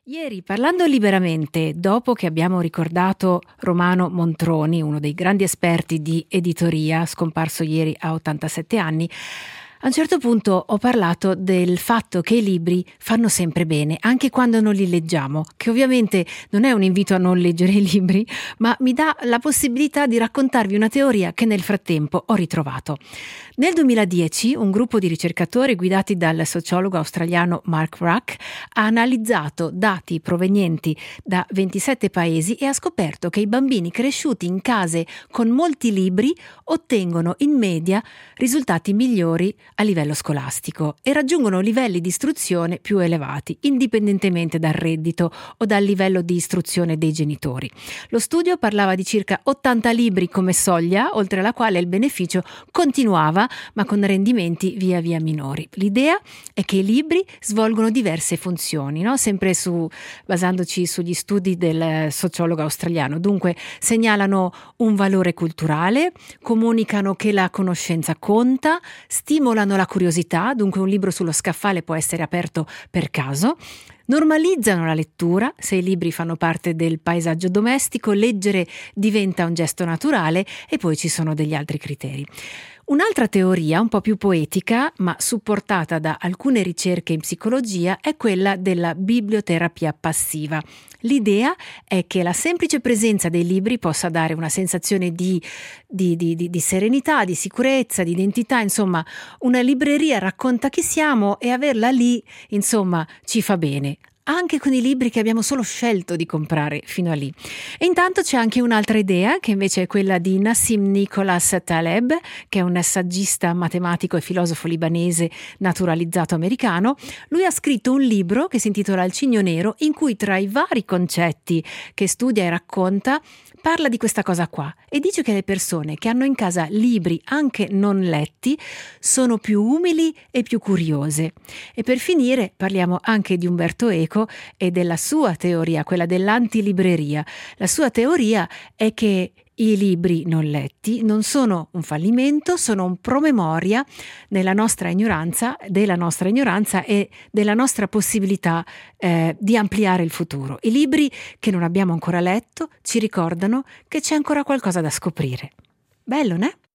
Ieri, parlando liberamente, dopo che abbiamo ricordato Romano Montroni, uno dei grandi esperti di editoria, scomparso ieri a 87 anni, a un certo punto ho parlato del fatto che i libri fanno sempre bene, anche quando non li leggiamo, che ovviamente non è un invito a non leggere i libri, ma mi dà la possibilità di raccontarvi una teoria che nel frattempo ho ritrovato. Nel 2010 un gruppo di ricercatori guidati dal sociologo australiano Mark Ruck ha analizzato dati provenienti da 27 paesi e ha scoperto che i bambini cresciuti in case con molti libri ottengono in media risultati migliori a livello scolastico e raggiungono livelli di istruzione più elevati, indipendentemente dal reddito o dal livello di istruzione dei genitori. Lo studio parlava di circa 80 libri come soglia, oltre la quale il beneficio continuava, ma con rendimenti via via minori. L'idea è che i libri svolgono diverse funzioni, no? Sempre basandoci sugli studi del sociologo australiano. Dunque, segnalano un valore culturale, comunicano che la conoscenza conta, stimolano la curiosità, dunque un libro sullo scaffale può essere aperto per caso, normalizzano la lettura, se i libri fanno parte del paesaggio domestico, leggere diventa un gesto naturale e poi ci sono degli altri criteri. Un'altra teoria, un po' più poetica, ma supportata da alcune ricerche in psicologia, è quella della biblioterapia passiva. L'idea è che la semplice presenza dei libri possa dare una sensazione di serenità, di sicurezza, di identità, insomma, una libreria racconta chi siamo e averla lì, insomma, ci fa bene. Anche con i libri che abbiamo solo scelto di comprare fino a lì. E intanto c'è anche un'altra idea, che invece è quella di Nassim Nicholas Taleb, che è un saggista, matematico e filosofo libanese naturalizzato americano. Lui ha scritto un libro che si intitola Il Cigno Nero, in cui tra i vari concetti che studia e racconta parla di questa cosa qua e dice che le persone che hanno in casa libri anche non letti sono più umili e più curiose. E per finire parliamo anche di Umberto Eco e della sua teoria, quella dell'antilibreria. La sua teoria è che i libri non letti non sono un fallimento, sono un promemoria della nostra ignoranza e della nostra possibilità di ampliare il futuro. I libri che non abbiamo ancora letto ci ricordano che c'è ancora qualcosa da scoprire. Bello, né?